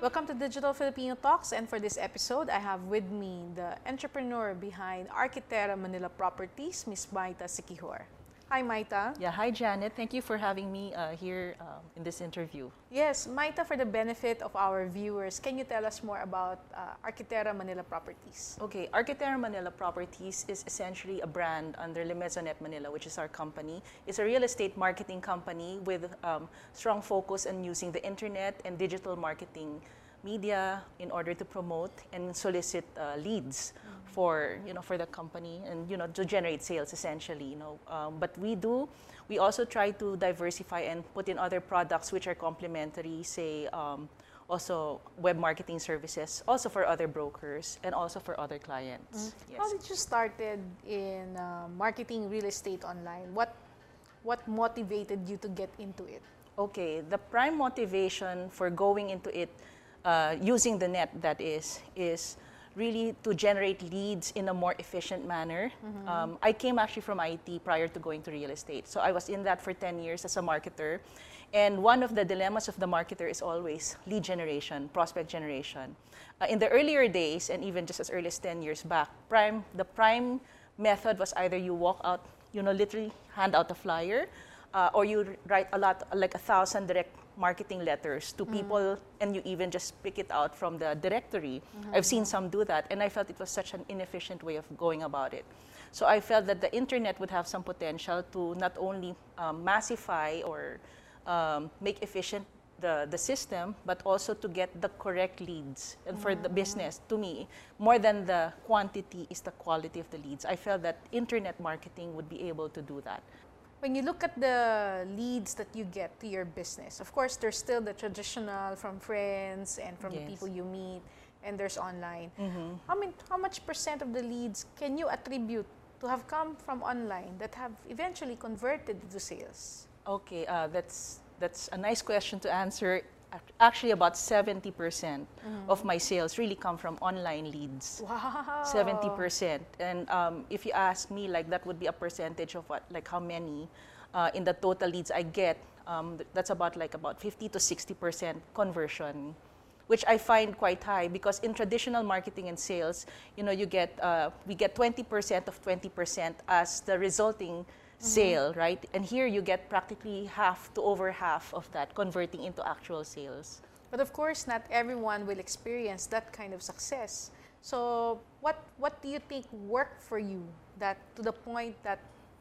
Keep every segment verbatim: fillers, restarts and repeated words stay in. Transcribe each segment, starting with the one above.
Welcome to Digital Filipino Talks, and for this episode, I have with me the entrepreneur behind Arquitera Manila Properties, Miss Maita Siquijor. Hi, Maita. Yeah, hi Janet. Thank you for having me uh, here um, in this interview. Yes, Maita, for the benefit of our viewers, can you tell us more about uh, Arquitera Manila Properties? Okay, Arquitera Manila Properties is essentially a brand under Le Maisonette Manila, which is our company. It's a real estate marketing company with um, strong focus on using the internet and digital marketing media in order to promote and solicit uh, leads mm-hmm. for you know for the company and you know to generate sales essentially. You know, um, but we do. We also try to diversify and put in other products which are complementary, say um, also web marketing services, also for other brokers and also for other clients. Mm-hmm. Yes. How did you started in uh, marketing real estate online? What what motivated you to get into it? Okay, the prime motivation for going into it, uh, using the net that is, is really to generate leads in a more efficient manner. Mm-hmm. Um, I came actually from I T prior to going to real estate. So I was in that for ten years as a marketer. And one of the dilemmas of the marketer is always lead generation, prospect generation. Uh, in the earlier days, and even just as early as ten years back, prime, the prime method was either you walk out, you know, literally hand out a flyer, uh, or you write a lot, like a thousand direct marketing letters to mm-hmm. people, and you even just pick it out from the directory. Mm-hmm. I've seen some do that, and I felt it was such an inefficient way of going about it. So I felt that the internet would have some potential to not only um, massify or um, make efficient the, the system, but also to get the correct leads. And mm-hmm. for the business, to me, more than the quantity is the quality of the leads. I felt that internet marketing would be able to do that. When you look at the leads that you get to your business, of course, there's still the traditional from friends and from yes. the people you meet, and there's online. Mm-hmm. How many, how much percent of the leads can you attribute to have come from online that have eventually converted to sales? Okay, uh, that's that's a nice question to answer. Actually, about seventy percent mm-hmm. of my sales really come from online leads. Wow. seventy percent. And um, if you ask me, like that would be a percentage of what, like how many uh, in the total leads I get, um, that's about like about fifty to sixty percent conversion, which I find quite high because in traditional marketing and sales, you know, you get, uh, we get twenty percent of twenty percent as the resulting sale, mm-hmm. right? And here you get practically half to over half of that converting into actual sales. But of course, not everyone will experience that kind of success. So what what do you think worked for you that to the point that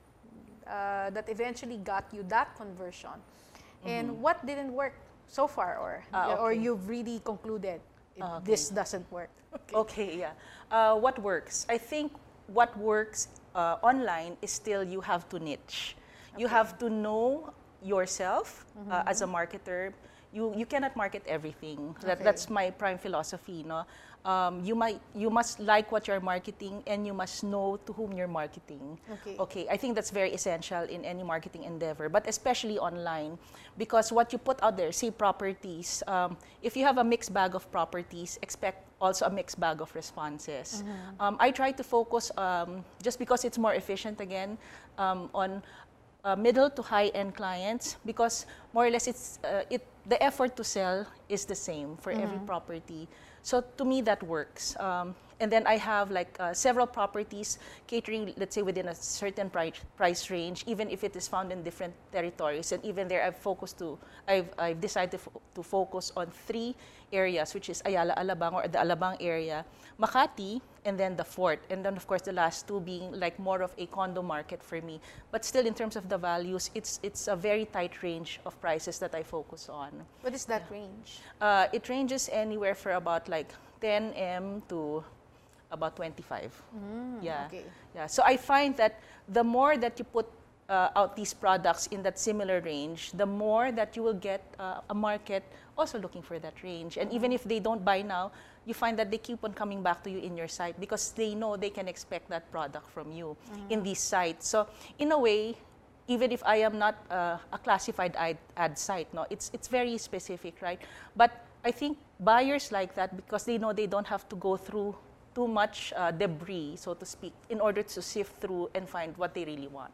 uh, that eventually got you that conversion? Mm-hmm. And what didn't work so far, or uh, okay. or you've really concluded it, uh, okay. this doesn't work? Okay, okay yeah. Uh, what works? I think what works uh, online is still you have to niche. Okay. You have to know yourself mm-hmm. uh, as a marketer. You you cannot market everything. That, okay. That's my prime philosophy. No, um, you might you must like what you're marketing, and you must know to whom you're marketing. Okay. Okay. I think that's very essential in any marketing endeavor, but especially online, because what you put out there, say properties. Um, if you have a mixed bag of properties, expect also a mixed bag of responses. Mm-hmm. Um, I try to focus um, just because it's more efficient again um, on. Uh, middle to high-end clients, because more or less it's uh, it the effort to sell is the same for mm-hmm. every property. So to me that works. Um, and then I have like uh, several properties catering, let's say, within a certain price price range, even if it is found in different territories. And even there, I've focused to I've I've decided to, fo- to focus on three areas, which is Ayala Alabang or the Alabang area, Makati, and then the Fort. And then of course the last two being like more of a condo market for me. But still, in terms of the values, it's it's a very tight range of prices that I focus on. What is that yeah. range? Uh, it ranges anywhere for about like ten M to about twenty-five. Mm, yeah. Okay. Yeah. So I find that the more that you put uh, out these products in that similar range, the more that you will get uh, a market also looking for that range. And mm-hmm. even if they don't buy now, you find that they keep on coming back to you in your site because they know they can expect that product from you mm-hmm. in these sites. So in a way, even if I am not uh, a classified ad, ad site, no, it's it's very specific, right? But I think buyers like that because they know they don't have to go through too much uh, debris, so to speak, in order to sift through and find what they really want.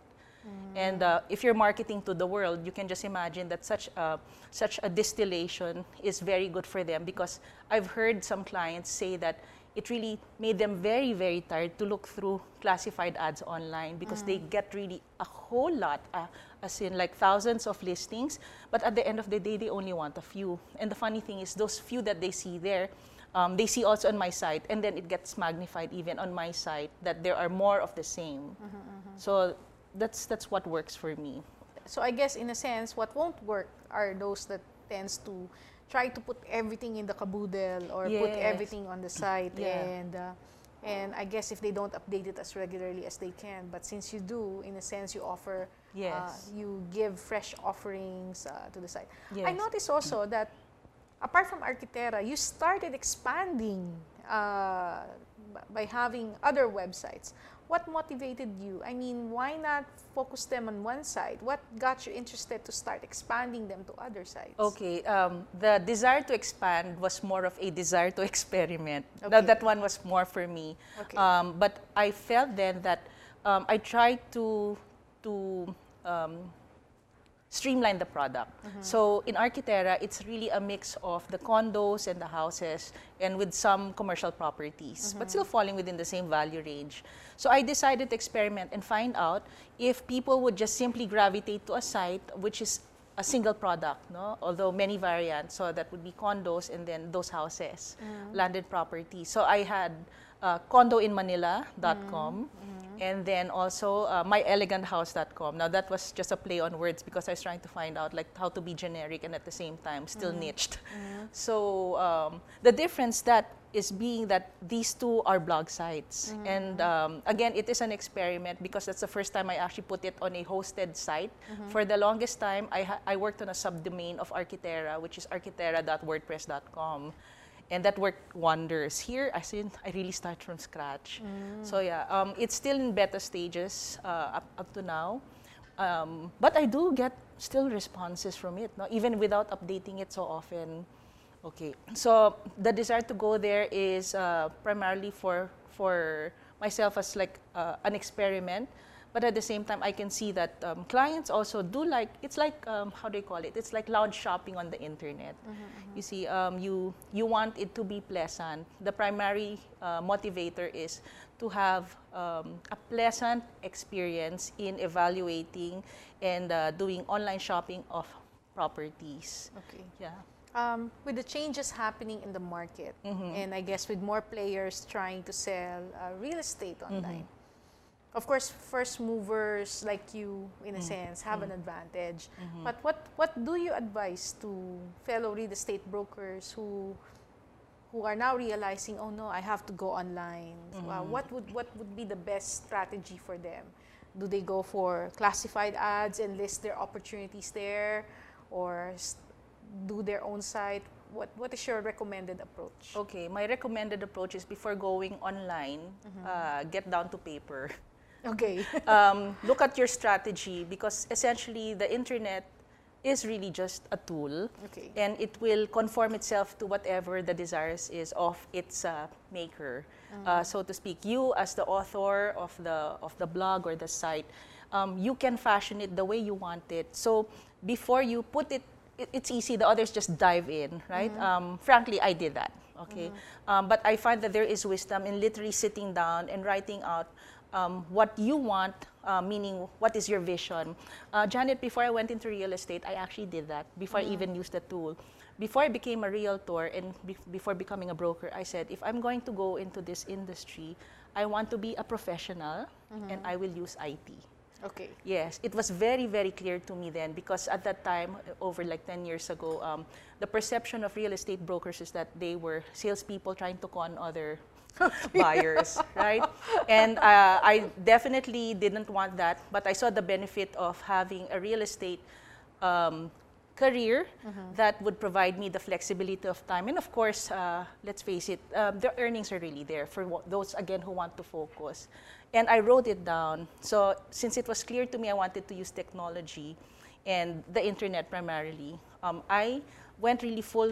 Mm. And uh, if you're marketing to the world, you can just imagine that such a, such a distillation is very good for them, because I've heard some clients say that it really made them very, very tired to look through classified ads online, because mm. they get really a whole lot, uh, as in like thousands of listings, but at the end of the day, they only want a few. And the funny thing is, those few that they see there, um, they see also on my site, and then it gets magnified even on my site that there are more of the same. Mm-hmm, mm-hmm. So that's that's what works for me. So I guess in a sense, what won't work are those that tends to try to put everything in the caboodle or yes. put everything on the site, yeah. and uh, and I guess if they don't update it as regularly as they can, but since you do, in a sense, you offer, yes. uh, you give fresh offerings uh, to the site. Yes. I noticed also that apart from Arquitera, you started expanding uh, by having other websites. What motivated you? I mean, why not focus them on one side? What got you interested to start expanding them to other sites? Okay, um, the desire to expand was more of a desire to experiment. Okay. Now, that one was more for me. Okay. Um, but I felt then that um, I tried to, to um, streamline the product. Mm-hmm. So in Arquitera, it's really a mix of the condos and the houses and with some commercial properties, mm-hmm. but still falling within the same value range. So I decided to experiment and find out if people would just simply gravitate to a site which is a single product, no? Although many variants. So that would be condos and then those houses, mm-hmm. landed properties. So I had uh, condo in manila dot com. Mm-hmm. And then also uh, my elegant house dot com. Now that was just a play on words because I was trying to find out like how to be generic and at the same time still mm-hmm. niched. Mm-hmm. So um, the difference that is being that these two are blog sites. Mm-hmm. And um, again, it is an experiment because that's the first time I actually put it on a hosted site. Mm-hmm. For the longest time, I, ha- I worked on a subdomain of Arquitera, which is arquitera dot wordpress dot com. And that worked wonders. Here, I think I really start from scratch. Mm. So yeah, um, it's still in beta stages uh, up, up to now. Um, but I do get still responses from it, no? Even without updating it so often. Okay, so the desire to go there is uh, primarily for, for myself as like uh, an experiment. But at the same time, I can see that um, clients also do like, it's like, um, how do you call it? It's like lounge shopping on the internet. Mm-hmm, mm-hmm. You see, um, you, you want it to be pleasant. The primary uh, motivator is to have um, a pleasant experience in evaluating and uh, doing online shopping of properties. Okay. Yeah. Um, with the changes happening in the market, mm-hmm. and I guess with more players trying to sell uh, real estate online, mm-hmm. of course, first movers like you, in a mm-hmm. sense, have mm-hmm. an advantage. Mm-hmm. But what, what do you advise to fellow real estate brokers who who are now realizing, oh no, I have to go online? Mm-hmm. Uh, what would what would be the best strategy for them? Do they go for classified ads and list their opportunities there, or st- do their own site? What What is your recommended approach? Okay, my recommended approach is before going online, mm-hmm. uh, get down to paper. Okay. um, look at your strategy, because essentially the internet is really just a tool, okay. and it will conform itself to whatever the desires is of its uh, maker, mm-hmm. uh, so to speak. You as the author of the of the blog or the site, um, you can fashion it the way you want it. So before you put it, it it's easy. The others just dive in, right? Mm-hmm. Um, frankly, I did that. Okay, mm-hmm. um, but I find that there is wisdom in literally sitting down and writing out Um, what you want, uh, meaning what is your vision. Uh, Janet, before I went into real estate, I actually did that before mm-hmm. I even used the tool. Before I became a realtor and be- before becoming a broker, I said, if I'm going to go into this industry, I want to be a professional mm-hmm. and I will use I T. Okay. Yes, it was very, very clear to me then, because at that time, over like ten years ago, um, the perception of real estate brokers is that they were salespeople trying to con other buyers, right? And uh, I definitely didn't want that, but I saw the benefit of having a real estate um, career mm-hmm. that would provide me the flexibility of time. And of course, uh, let's face it, uh, the earnings are really there for w- those, again, who want to focus. And I wrote it down. So since it was clear to me I wanted to use technology and the internet primarily, um, I went really full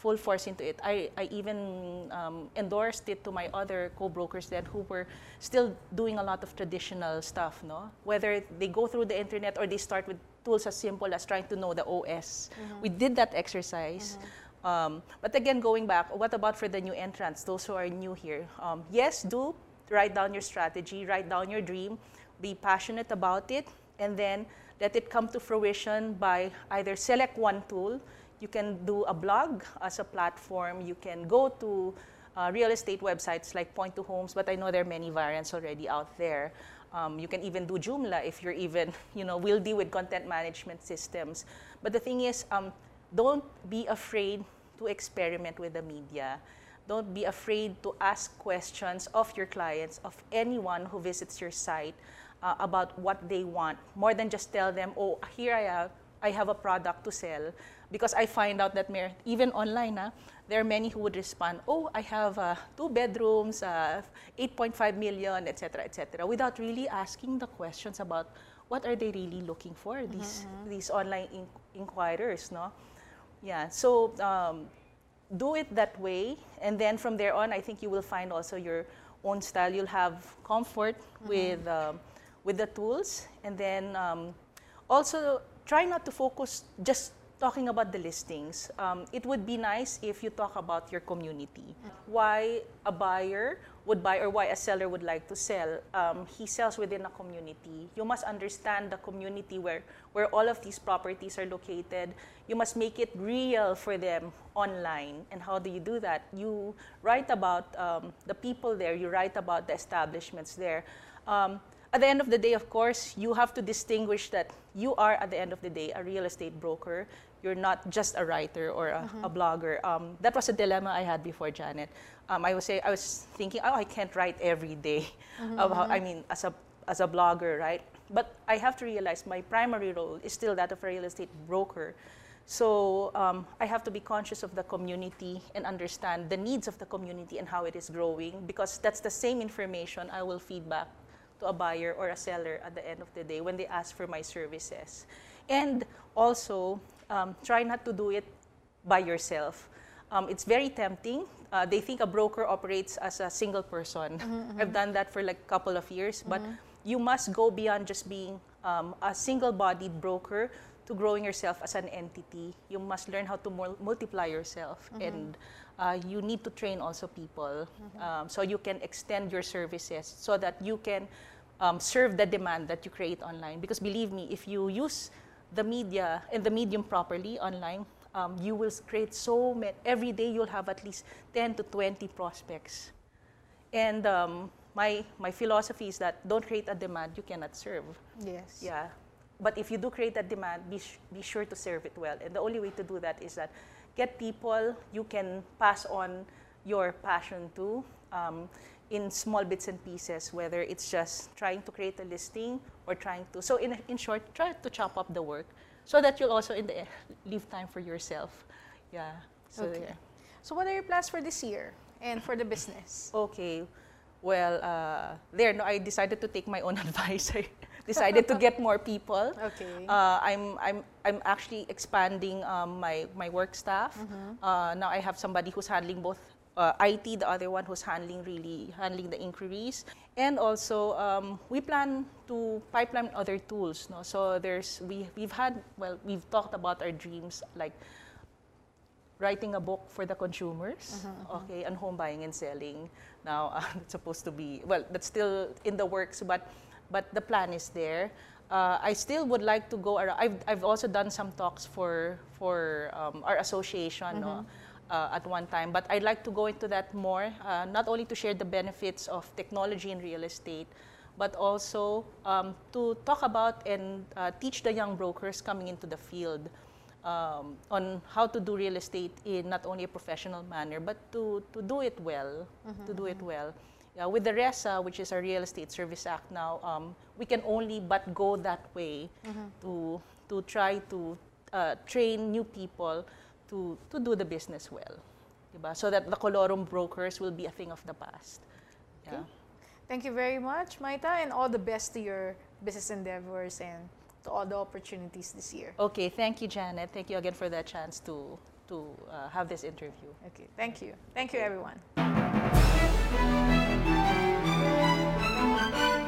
full force into it. I, I even um, endorsed it to my other co-brokers then who were still doing a lot of traditional stuff, no? Whether they go through the internet or they start with tools as simple as trying to know the O S. Mm-hmm. We did that exercise. Mm-hmm. um, but again, going back, what about for the new entrants, those who are new here? Um, yes, do write down your strategy, write down your dream, be passionate about it, and then let it come to fruition by either select one tool. You can do a blog as a platform. You can go to uh, real estate websites like Point to Homes, but I know there are many variants already out there. Um, you can even do Joomla if you're even, you know, wieldy with content management systems. But the thing is, um, don't be afraid to experiment with the media. Don't be afraid to ask questions of your clients, of anyone who visits your site uh, about what they want, more than just tell them, oh, here I have, I have a product to sell. Because I find out that even online, uh, there are many who would respond, oh, I have uh, two bedrooms, uh, eight point five million, et cetera, et cetera, without really asking the questions about what are they really looking for, mm-hmm. these, these online in inquirers, no? Yeah, so um, do it that way, and then from there on, I think you will find also your own style. You'll have comfort mm-hmm. with, um, with the tools, and then um, also try not to focus just talking about the listings. Um, it would be nice if you talk about your community. Why a buyer would buy or why a seller would like to sell. Um, he sells within a community. You must understand the community where, where all of these properties are located. You must make it real for them online. And how do you do that? You write about um, the people there. You write about the establishments there. Um, At the end of the day, of course, you have to distinguish that you are, at the end of the day, a real estate broker. You're not just a writer or a, mm-hmm. a blogger. Um, that was a dilemma I had before, Janet. Um, I was say I was thinking, oh, I can't write every day. Mm-hmm. About, I mean, as a as a blogger, right? But I have to realize my primary role is still that of a real estate broker. So um, I have to be conscious of the community and understand the needs of the community and how it is growing, because that's the same information I will feed back to a buyer or a seller at the end of the day when they ask for my services. And also, um, try not to do it by yourself. Um, it's very tempting. Uh, they think a broker operates as a single person. Mm-hmm. I've done that for like a couple of years, mm-hmm. but you must go beyond just being um, a single-bodied broker to growing yourself as an entity. You must learn how to mul multiply yourself, mm-hmm. and uh, you need to train also people, mm-hmm. um, so you can extend your services so that you can um, serve the demand that you create online. Because believe me, if you use the media and the medium properly online, um, you will create so many. Every day you'll have at least ten to twenty prospects. And um, my my philosophy is that don't create a demand you cannot serve. Yes. Yeah. But if you do create that demand, be, sh be sure to serve it well. And the only way to do that is that get people you can pass on your passion to um, in small bits and pieces, whether it's just trying to create a listing or trying to, so in, in short, try to chop up the work so that you'll also in the leave time for yourself. Yeah. So, okay. Yeah. So what are your plans for this year and for the business? Okay. Well, uh, there, no, I decided to take my own advice. I decided to get more people. Okay. Uh, I'm, I'm, I'm actually expanding um, my, my work staff. Mm-hmm. uh, now I have somebody who's handling both uh, I T, the other one who's handling really handling the inquiries. And also, um, we plan to pipeline other tools. No? So there's, we, we've had, well, we've talked about our dreams, like writing a book for the consumers, uh-huh, okay, and home buying and selling. Now, uh, it's supposed to be, well, that's still in the works, but but the plan is there. Uh, I still would like to go around. I've, I've also done some talks for, for um, our association, mm-hmm, no, uh, at one time, but I'd like to go into that more, uh, not only to share the benefits of technology in real estate, but also um, to talk about and uh, teach the young brokers coming into the field Um, on how to do real estate in not only a professional manner, but to, to do it well, mm-hmm, to do it well. Yeah, with the RESA, which is a Real Estate Service Act now, um, we can only but go that way, mm-hmm, to, to try to uh, train new people to, to do the business well, diba? So that the colorum brokers will be a thing of the past. Yeah. Okay. Thank you very much, Maita, and all the best to your business endeavors and to all the opportunities this year. Okay, thank you, Janet. Thank you again for that chance to to uh, have this interview. Okay, thank you. Thank you, everyone.